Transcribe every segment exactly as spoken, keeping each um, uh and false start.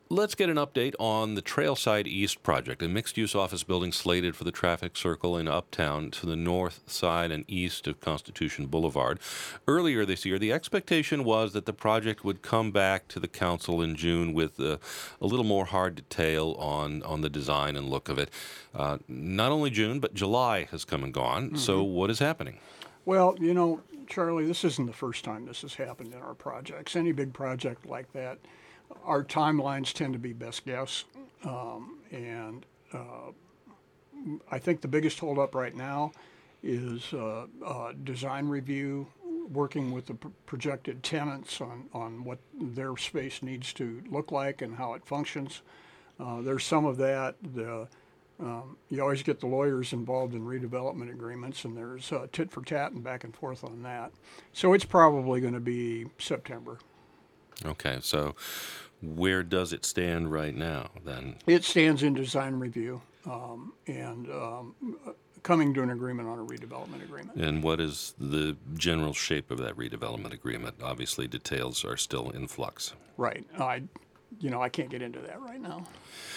Let's get an update on the Trailside East project, a mixed-use office building slated for the traffic circle in Uptown to the north side and east of Constitution Boulevard. Earlier this year, the expectation was that the project would come back to the council in June with uh, a little more hard detail on, on the design and look of it. Uh, not only June, but July has come and gone. Mm-hmm. So what is happening? Well, you know, Charlie, this isn't the first time this has happened in our projects. Any big project like that, our timelines tend to be best guess, um, and uh, I think the biggest holdup right now is uh, uh, design review, working with the pr- projected tenants on, on what their space needs to look like and how it functions. Uh, there's some of that. The, um, you always get the lawyers involved in redevelopment agreements, and there's uh, tit for tat and back and forth on that. So it's probably going to be September. Okay, so where does it stand right now then? It stands in design review um, and um, coming to an agreement on a redevelopment agreement. And what is the general shape of that redevelopment agreement? Obviously, details are still in flux. Right. I, you know, I can't get into that right now.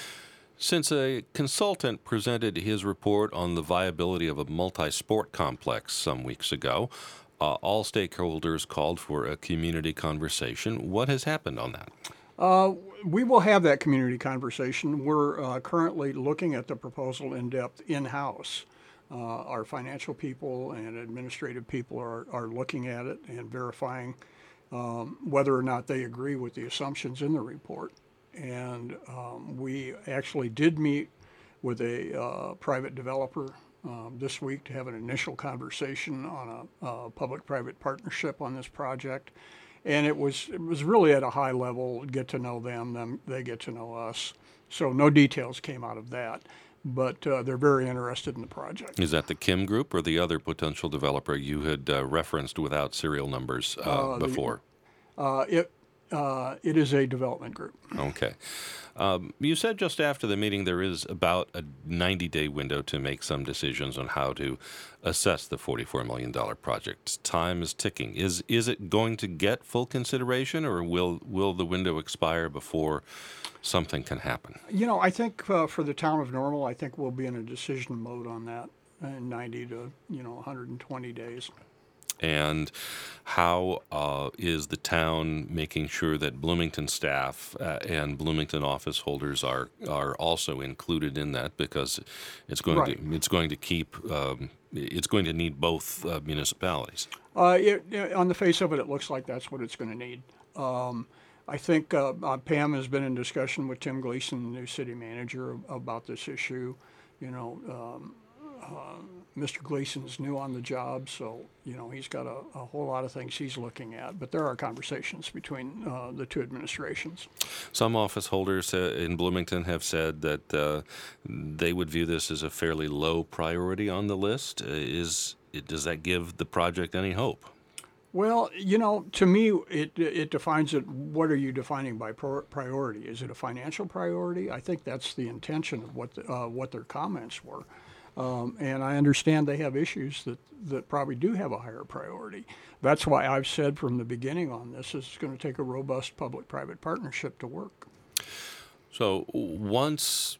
Since a consultant presented his report on the viability of a multi-sport complex some weeks ago, Uh, all stakeholders called for a community conversation. What has happened on that? Uh, we will have that community conversation. We're uh, currently looking at the proposal in depth in-house. Uh, our financial people and administrative people are, are looking at it and verifying um, whether or not they agree with the assumptions in the report. And um, we actually did meet with a uh, private developer Um, this week to have an initial conversation on a, a public-private partnership on this project, and it was it was really at a high level. Get to know them, them they get to know us. So no details came out of that, but uh, they're very interested in the project. Is that the Kim Group or the other potential developer you had uh, referenced without serial numbers uh, uh, before? The, uh, it uh, it is a development group. Okay. Um, you said just after the meeting there is about a ninety-day window to make some decisions on how to assess the forty-four million dollars project. Time is ticking. Is is it going to get full consideration, or will will the window expire before something can happen? You know, I think uh, for the town of Normal, I think we'll be in a decision mode on that in ninety to, you know, one hundred twenty days. And how uh, is the town making sure that Bloomington staff uh, and Bloomington office holders are are also included in that, because it's going right. to it's going to keep um, it's going to need both uh, municipalities. Uh, it, it, on the face of it, it looks like that's what it's going to need. Um, I think uh, uh, Pam has been in discussion with Tim Gleason, the new city manager, about this issue. You know. Um, Uh, Mister Gleason's new on the job, so you know he's got a, a whole lot of things he's looking at. But there are conversations between uh, the two administrations. Some office holders uh, in Bloomington have said that uh, they would view this as a fairly low priority on the list. Uh, is it, does that give the project any hope? Well, you know, to me, it it defines it. What are you defining by priority? Is it a financial priority? I think that's the intention of what the, uh, what their comments were. Um, and I understand they have issues that, that probably do have a higher priority. That's why I've said from the beginning on this, it's going to take a robust public-private partnership to work. So once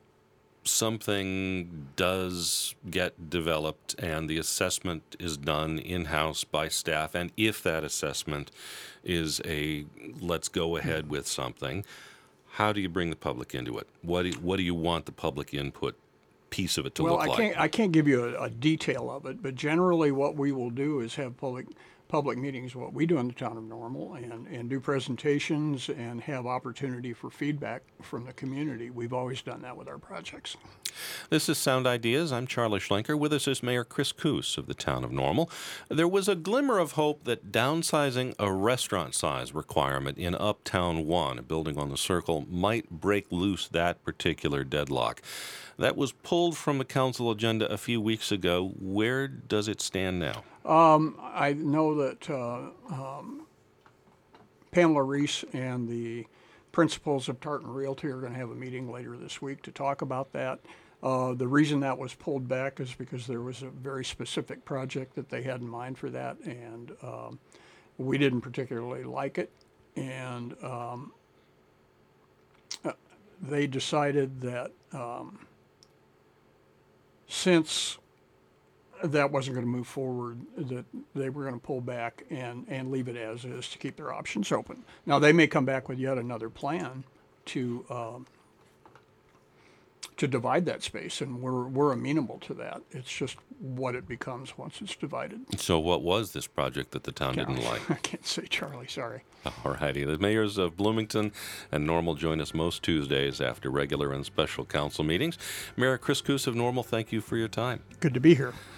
something does get developed and the assessment is done in-house by staff, and if that assessment is a let's go ahead with something, how do you bring the public into it? What do you, what do you want the public input piece of it to well, look I like? Can't, I can't give you a, a detail of it, but generally what we will do is have public public meetings, what we do in the town of Normal, and, and do presentations and have opportunity for feedback from the community. We've always done that with our projects. This is Sound Ideas. I'm Charlie Schlenker. With us is Mayor Chris Koos of the town of Normal. There was a glimmer of hope that downsizing a restaurant size requirement in Uptown One, a building on the Circle, might break loose that particular deadlock. That was pulled from the council agenda a few weeks ago. Where does it stand now? Um, I know that uh, um, Pamela Reese and the principals of Tartan Realty are going to have a meeting later this week to talk about that. Uh, the reason that was pulled back is because there was a very specific project that they had in mind for that, and um, we didn't particularly like it. And um, uh, they decided that um, since that wasn't going to move forward, that they were going to pull back and, and leave it as is to keep their options open. Now, they may come back with yet another plan to um, to divide that space, and we're we're amenable to that. It's just what it becomes once it's divided. So what was this project that the town Yeah. didn't like? I can't say, Charlie, sorry. All righty. The mayors of Bloomington and Normal join us most Tuesdays after regular and special council meetings. Mayor Chris Koos of Normal, thank you for your time. Good to be here.